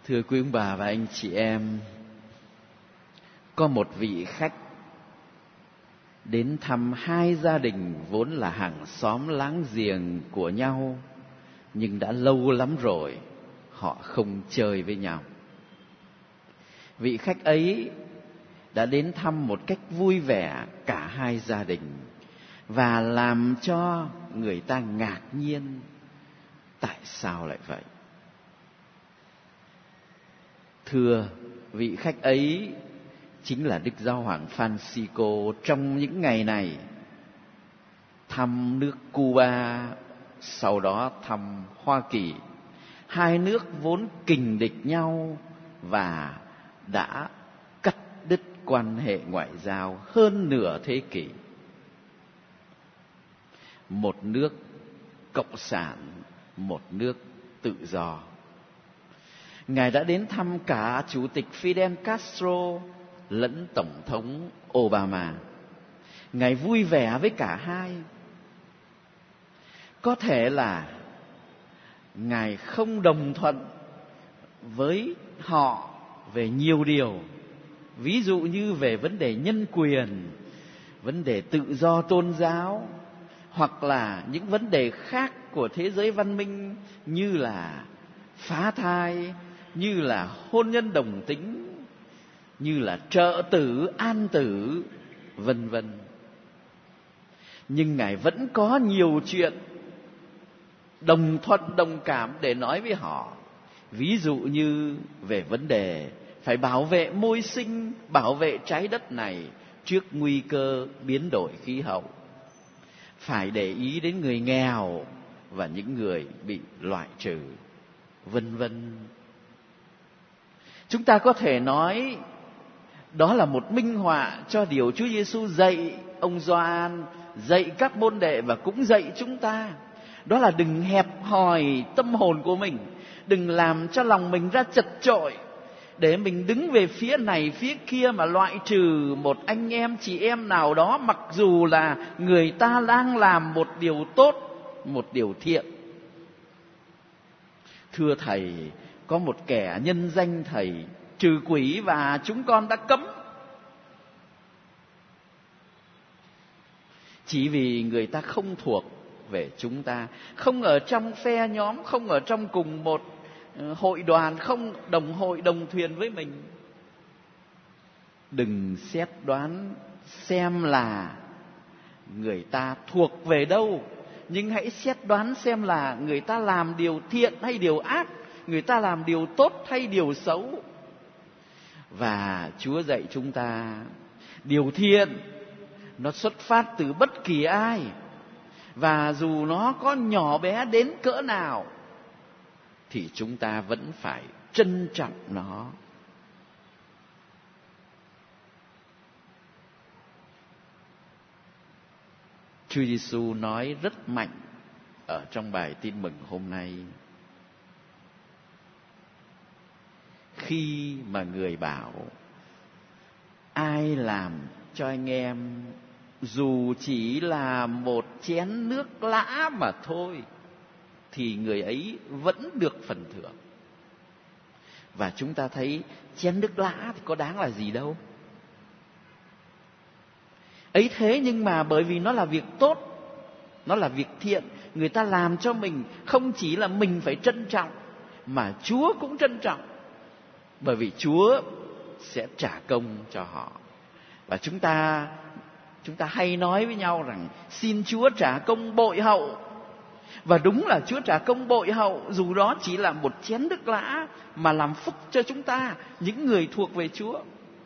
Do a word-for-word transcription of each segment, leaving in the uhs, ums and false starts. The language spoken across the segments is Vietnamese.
Thưa quý ông bà và anh chị em, có một vị khách đến thăm hai gia đình vốn là hàng xóm láng giềng của nhau, nhưng đã lâu lắm rồi họ không chơi với nhau. Vị khách ấy đã đến thăm một cách vui vẻ cả hai gia đình và làm cho người ta ngạc nhiên. Tại sao lại vậy? Thưa, vị khách ấy chính là Đức Giáo hoàng Francisco trong những ngày này thăm nước Cuba, sau đó thăm Hoa Kỳ. Hai nước vốn kình địch nhau và đã cắt đứt quan hệ ngoại giao hơn nửa thế kỷ. Một nước cộng sản, một nước tự do. Ngài đã đến thăm cả Chủ tịch Fidel Castro lẫn Tổng thống Obama. Ngài vui vẻ với cả hai. Có thể là Ngài không đồng thuận với họ về nhiều điều, ví dụ như về vấn đề nhân quyền, vấn đề tự do tôn giáo, hoặc là những vấn đề khác của thế giới văn minh như là phá thai, như là hôn nhân đồng tính, như là trợ tử, an tử, vân vân. Nhưng Ngài vẫn có nhiều chuyện đồng thuận, đồng cảm để nói với họ. Ví dụ như về vấn đề phải bảo vệ môi sinh, bảo vệ trái đất này trước nguy cơ biến đổi khí hậu. Phải để ý đến người nghèo và những người bị loại trừ, vân vân. Chúng ta có thể nói đó là một minh họa cho điều Chúa Giêsu dạy ông Gioan, dạy các môn đệ và cũng dạy chúng ta. Đó là đừng hẹp hòi tâm hồn của mình, đừng làm cho lòng mình ra chật chội để mình đứng về phía này phía kia mà loại trừ một anh em chị em nào đó, mặc dù là người ta đang làm một điều tốt, một điều thiện. Thưa Thầy, có một kẻ nhân danh Thầy trừ quỷ và chúng con đã cấm. Chỉ vì người ta không thuộc về chúng ta, không ở trong phe nhóm, không ở trong cùng một hội đoàn, không đồng hội đồng thuyền với mình. Đừng xét đoán xem là người ta thuộc về đâu, nhưng hãy xét đoán xem là người ta làm điều thiện hay điều ác, người ta làm điều tốt hay điều xấu. Và Chúa dạy chúng ta điều thiện nó xuất phát từ bất kỳ ai, và dù nó có nhỏ bé đến cỡ nào thì chúng ta vẫn phải trân trọng nó. Chúa Giêsu nói rất mạnh ở trong bài tin mừng hôm nay. Khi mà người bảo ai làm cho anh em dù chỉ là một chén nước lã mà thôi, thì người ấy vẫn được phần thưởng. Và chúng ta thấy chén nước lã thì có đáng là gì đâu. Ấy thế nhưng mà bởi vì nó là việc tốt, nó là việc thiện, người ta làm cho mình, không chỉ là mình phải trân trọng mà Chúa cũng trân trọng, bởi vì Chúa sẽ trả công cho họ. Và chúng ta chúng ta hay nói với nhau rằng xin Chúa trả công bội hậu. Và đúng là Chúa trả công bội hậu, dù đó chỉ là một chén nước lã mà làm phúc cho chúng ta, những người thuộc về Chúa.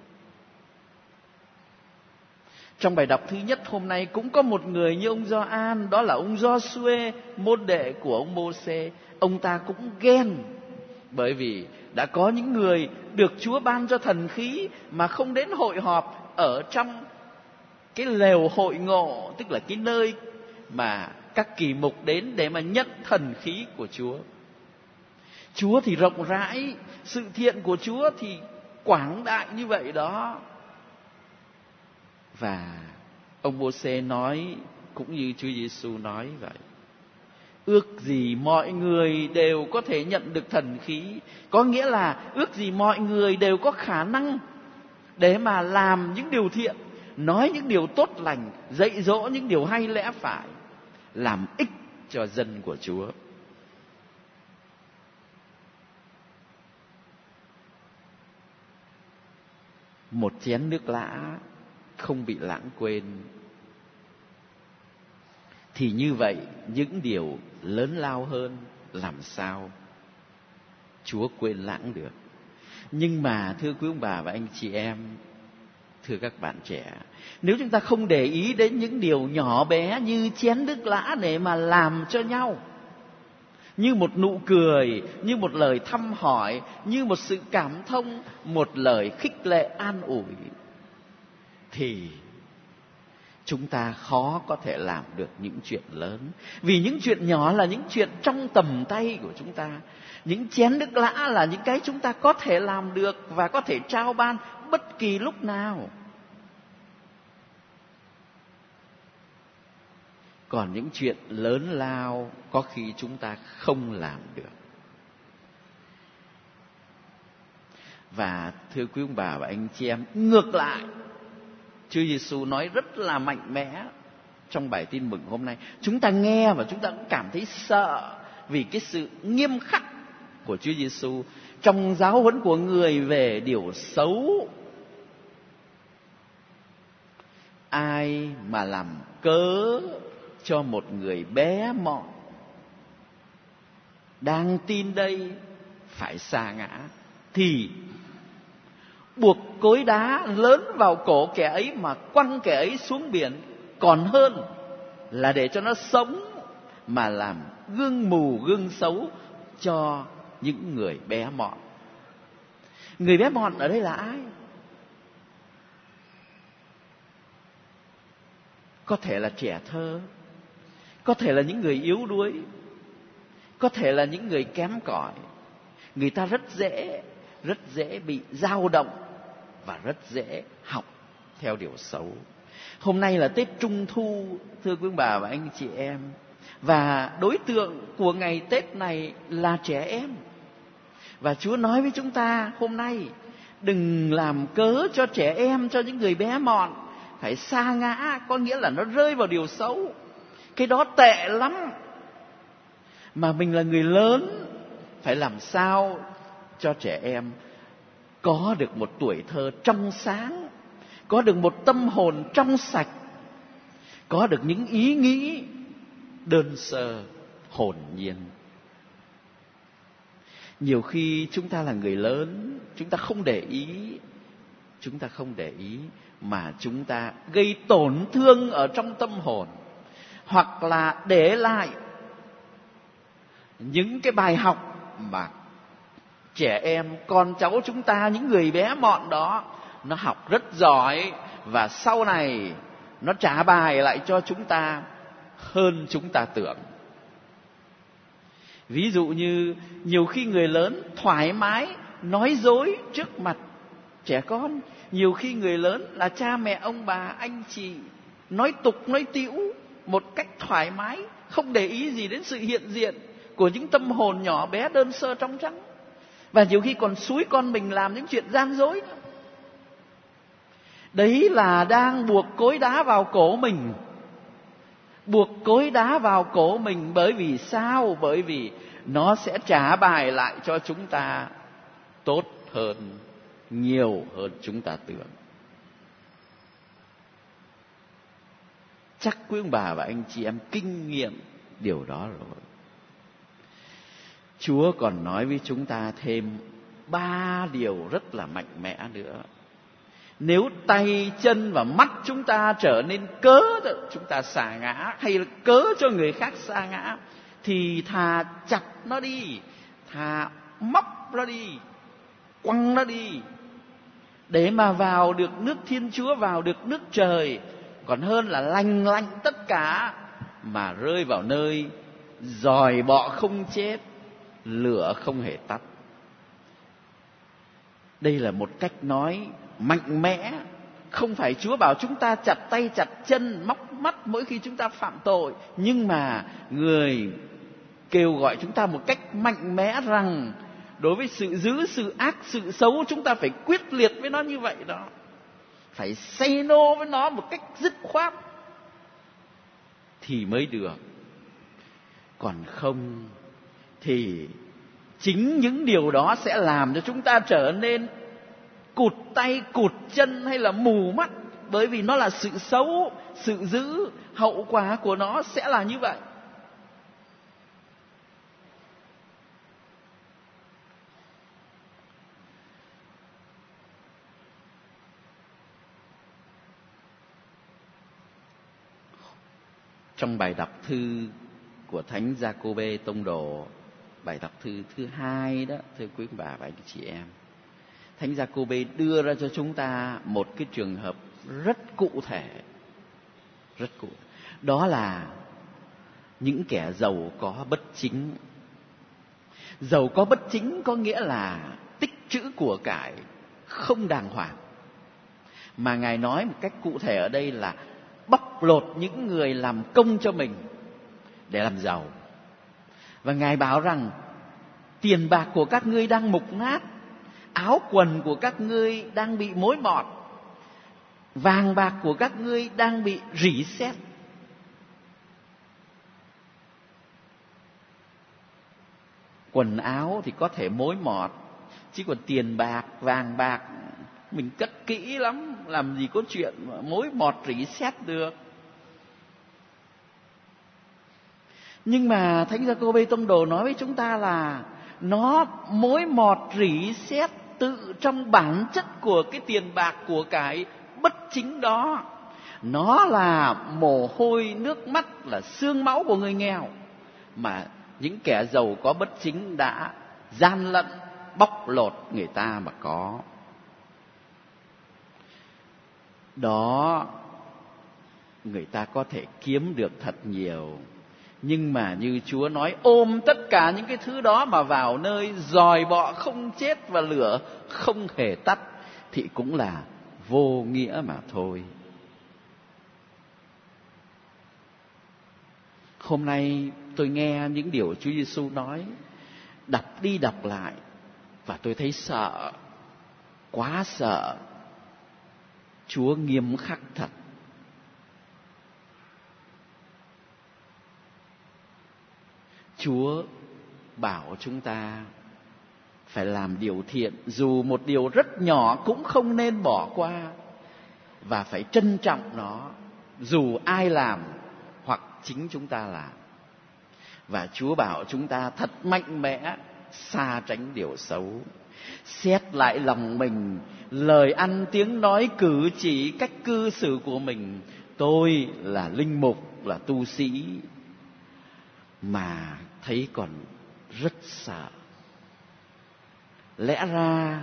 Trong bài đọc thứ nhất hôm nay cũng có một người như ông Gioan, đó là ông Giô-suê, môn đệ của ông Mô-sê. Ông ta cũng ghen, bởi vì đã có những người được Chúa ban cho thần khí mà không đến hội họp ở trong cái lều hội ngộ, tức là cái nơi mà các kỳ mục đến để mà nhận thần khí của Chúa. Chúa thì rộng rãi, sự thiện của Chúa thì quảng đại như vậy đó. Và ông Mô-sê nói cũng như Chúa Giêsu nói vậy. Ước gì mọi người đều có thể nhận được thần khí, có nghĩa là ước gì mọi người đều có khả năng để mà làm những điều thiện, nói những điều tốt lành, dạy dỗ những điều hay lẽ phải, làm ích cho dân của Chúa. Một chén nước lã không bị lãng quên, thì như vậy những điều lớn lao hơn làm sao Chúa quên lãng được. Nhưng mà thưa quý ông bà và anh chị em, thưa các bạn trẻ, nếu chúng ta không để ý đến những điều nhỏ bé như chén nước lã để mà làm cho nhau, như một nụ cười, như một lời thăm hỏi, như một sự cảm thông, một lời khích lệ an ủi, thì chúng ta khó có thể làm được những chuyện lớn. Vì những chuyện nhỏ là những chuyện trong tầm tay của chúng ta. Những chén nước lã là những cái chúng ta có thể làm được và có thể trao ban bất kỳ lúc nào. Còn những chuyện lớn lao có khi chúng ta không làm được. Và thưa quý ông bà và anh chị em, ngược lại, Chúa Giêsu nói rất là mạnh mẽ trong bài tin mừng hôm nay. Chúng ta nghe và chúng ta cũng cảm thấy sợ vì cái sự nghiêm khắc của Chúa Giêsu trong giáo huấn của người về điều xấu. Ai mà làm cớ cho một người bé mọn đang tin đây phải sa ngã, thì buộc cối đá lớn vào cổ kẻ ấy mà quăng kẻ ấy xuống biển còn hơn là để cho nó sống mà làm gương mù gương xấu cho những người bé mọn. Người bé mọn ở đây là ai? Có thể là trẻ thơ, có thể là những người yếu đuối, có thể là những người kém cỏi. Người ta rất dễ, rất dễ bị dao động và rất dễ học theo điều xấu. Hôm nay là Tết Trung Thu, thưa quý bà và anh chị em, và đối tượng của ngày Tết này là trẻ em. Và Chúa nói với chúng ta hôm nay, đừng làm cớ cho trẻ em, cho những người bé mọn phải sa ngã, có nghĩa là nó rơi vào điều xấu. Cái đó tệ lắm. Mà mình là người lớn, phải làm sao cho trẻ em có được một tuổi thơ trong sáng, có được một tâm hồn trong sạch, có được những ý nghĩ đơn sơ, hồn nhiên. Nhiều khi chúng ta là người lớn, chúng ta không để ý, chúng ta không để ý mà chúng ta gây tổn thương ở trong tâm hồn, hoặc là để lại những cái bài học mà trẻ em, con cháu chúng ta, những người bé mọn đó, nó học rất giỏi và sau này nó trả bài lại cho chúng ta hơn chúng ta tưởng. Ví dụ như nhiều khi người lớn thoải mái nói dối trước mặt trẻ con, nhiều khi người lớn là cha mẹ ông bà anh chị nói tục nói tĩu một cách thoải mái, không để ý gì đến sự hiện diện của những tâm hồn nhỏ bé đơn sơ trong trắng, và nhiều khi còn xúi con mình làm những chuyện gian dối nữa. Đấy là đang buộc cối đá vào cổ mình. Buộc cối đá vào cổ mình bởi vì sao? Bởi vì nó sẽ trả bài lại cho chúng ta tốt hơn, nhiều hơn chúng ta tưởng. Chắc quý ông bà và anh chị em kinh nghiệm điều đó rồi. Chúa còn nói với chúng ta thêm ba điều rất là mạnh mẽ nữa. Nếu tay, chân và mắt chúng ta trở nên cớ cho chúng ta sa ngã, hay là cớ cho người khác sa ngã, thì thà chặt nó đi, thà móc nó đi, quăng nó đi, để mà vào được nước Thiên Chúa, vào được nước trời, còn hơn là lành lạnh tất cả mà rơi vào nơi giòi bọ không chết, lửa không hề tắt. Đây là một cách nói mạnh mẽ. Không phải Chúa bảo chúng ta chặt tay chặt chân, móc mắt mỗi khi chúng ta phạm tội, nhưng mà người kêu gọi chúng ta một cách mạnh mẽ rằng đối với sự dữ, sự ác, sự xấu, chúng ta phải quyết liệt với nó như vậy đó. Phải say no với nó một cách dứt khoát thì mới được. Còn không thì chính những điều đó sẽ làm cho chúng ta trở nên cụt tay, cụt chân hay là mù mắt. Bởi vì nó là sự xấu, sự dữ, hậu quả của nó sẽ là như vậy. Trong bài đọc thư của Thánh Giacôbê Tông Đồ, bài đọc thư thứ hai đó, thưa quý bà và anh chị em, Thánh Giacôbê đưa ra cho chúng ta một cái trường hợp rất cụ thể, rất cụ thể. Đó là những kẻ giàu có bất chính. Giàu có bất chính có nghĩa là tích trữ của cải không đàng hoàng. Mà Ngài nói một cách cụ thể ở đây là bóc lột những người làm công cho mình để làm giàu. Và Ngài bảo rằng tiền bạc của các ngươi đang mục nát, áo quần của các ngươi đang bị mối mọt, vàng bạc của các ngươi đang bị rỉ sét. Quần áo thì có thể mối mọt, chứ còn tiền bạc, vàng bạc mình cất kỹ lắm, làm gì có chuyện mà mối mọt rỉ sét được. Nhưng mà Thánh Giacôbê Tông Đồ nói với chúng ta là nó mối mọt rỉ sét tự trong bản chất của cái tiền bạc của cái bất chính đó. Nó là mồ hôi, nước mắt, là xương máu của người nghèo mà những kẻ giàu có bất chính đã gian lận, bóc lột người ta mà có. Đó, người ta có thể kiếm được thật nhiều, nhưng mà như Chúa nói, ôm tất cả những cái thứ đó mà vào nơi dòi bọ không chết và lửa không hề tắt thì cũng là vô nghĩa mà thôi. Hôm nay tôi nghe những điều Chúa Giêsu nói, đọc đi đọc lại, và tôi thấy sợ, quá sợ. Chúa nghiêm khắc thật. Chúa bảo chúng ta phải làm điều thiện, dù một điều rất nhỏ cũng không nên bỏ qua, và phải trân trọng nó, dù ai làm hoặc chính chúng ta làm. Và Chúa bảo chúng ta thật mạnh mẽ xa tránh điều xấu. Xét lại lòng mình, lời ăn, tiếng nói, cử chỉ, cách cư xử của mình. Tôi là linh mục, là tu sĩ mà thấy còn rất sợ. Lẽ ra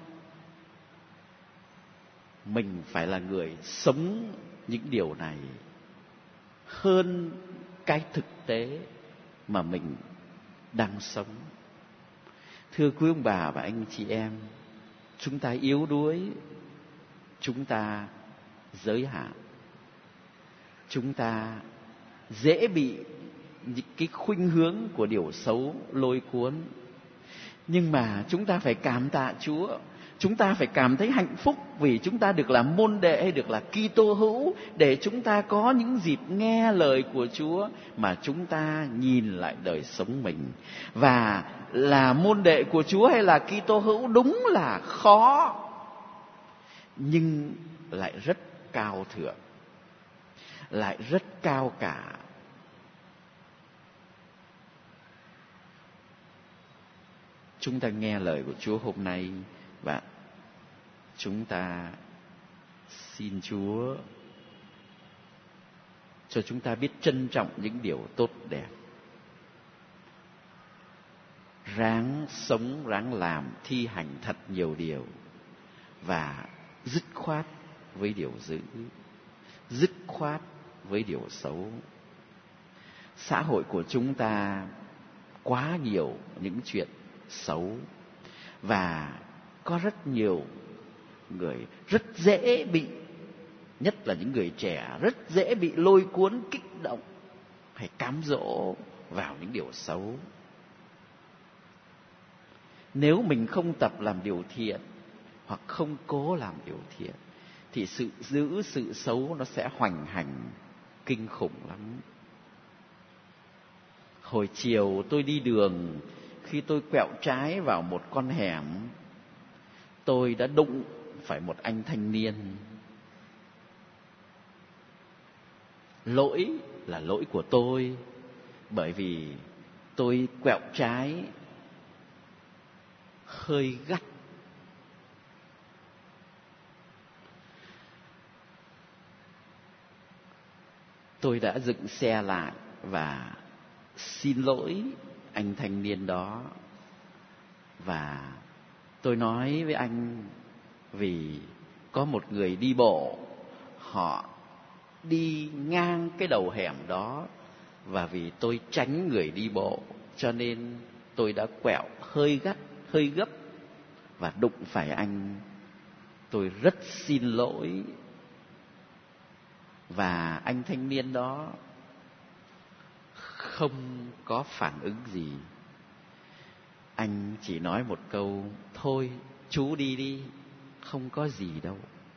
mình phải là người sống những điều này hơn cái thực tế mà mình đang sống. Thưa quý ông bà và anh chị em, chúng ta yếu đuối, chúng ta giới hạn, chúng ta dễ bị những cái khuynh hướng của điều xấu lôi cuốn. Nhưng mà chúng ta phải cảm tạ Chúa, chúng ta phải cảm thấy hạnh phúc vì chúng ta được làm môn đệ hay được là Kitô hữu, để chúng ta có những dịp nghe lời của Chúa mà chúng ta nhìn lại đời sống mình. Và là môn đệ của Chúa hay là Kitô hữu đúng là khó, nhưng lại rất cao thượng, lại rất cao cả. Chúng ta nghe lời của Chúa hôm nay và chúng ta xin Chúa cho chúng ta biết trân trọng những điều tốt đẹp, ráng sống, ráng làm, thi hành thật nhiều điều, và dứt khoát với điều dữ, dứt khoát với điều xấu. Xã hội của chúng ta quá nhiều những chuyện xấu, và có rất nhiều người rất dễ bị, nhất là những người trẻ, rất dễ bị lôi cuốn, kích động hay cám dỗ vào những điều xấu. Nếu mình không tập làm điều thiện hoặc không cố làm điều thiện thì sự giữ sự xấu nó sẽ hoành hành kinh khủng lắm. Hồi chiều tôi đi đường, khi tôi quẹo trái vào một con hẻm, tôi đã đụng phải một anh thanh niên. Lỗi là lỗi của tôi, bởi vì tôi quẹo trái hơi gắt. Tôi đã dừng xe lại và xin lỗi anh thanh niên đó. Và tôi nói với anh, vì có một người đi bộ, họ đi ngang cái đầu hẻm đó, và vì tôi tránh người đi bộ cho nên tôi đã quẹo hơi gắt, hơi gấp và đụng phải anh. Tôi rất xin lỗi. Và anh thanh niên đó không có phản ứng gì. Anh chỉ nói một câu: thôi chú đi đi, không có gì đâu.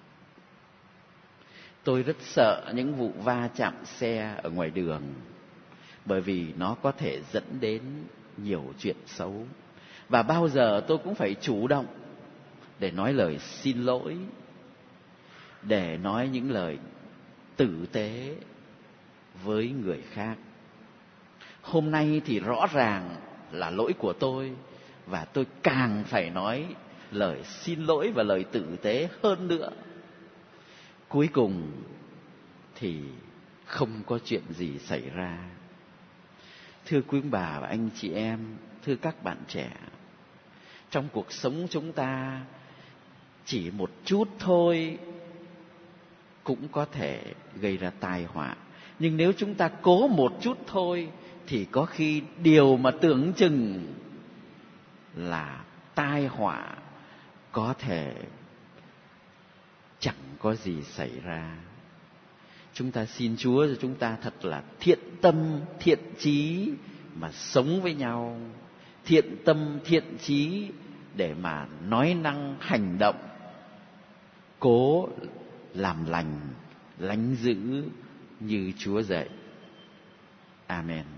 Tôi rất sợ những vụ va chạm xe ở ngoài đường, bởi vì nó có thể dẫn đến nhiều chuyện xấu. Và bao giờ tôi cũng phải chủ động để nói lời xin lỗi, để nói những lời tử tế với người khác. Hôm nay thì rõ ràng là lỗi của tôi, và tôi càng phải nói lời xin lỗi và lời tử tế hơn nữa. Cuối cùng thì không có chuyện gì xảy ra. Thưa quý bà và anh chị em, thưa các bạn trẻ, trong cuộc sống chúng ta chỉ một chút thôi cũng có thể gây ra tai họa. Nhưng nếu chúng ta cố một chút thôi thì có khi điều mà tưởng chừng là tai họa có thể chẳng có gì xảy ra. Chúng ta xin Chúa cho chúng ta thật là thiện tâm, thiện chí mà sống với nhau. Thiện tâm, thiện chí để mà nói năng, hành động, cố làm lành, lánh giữ như Chúa dạy. Amen.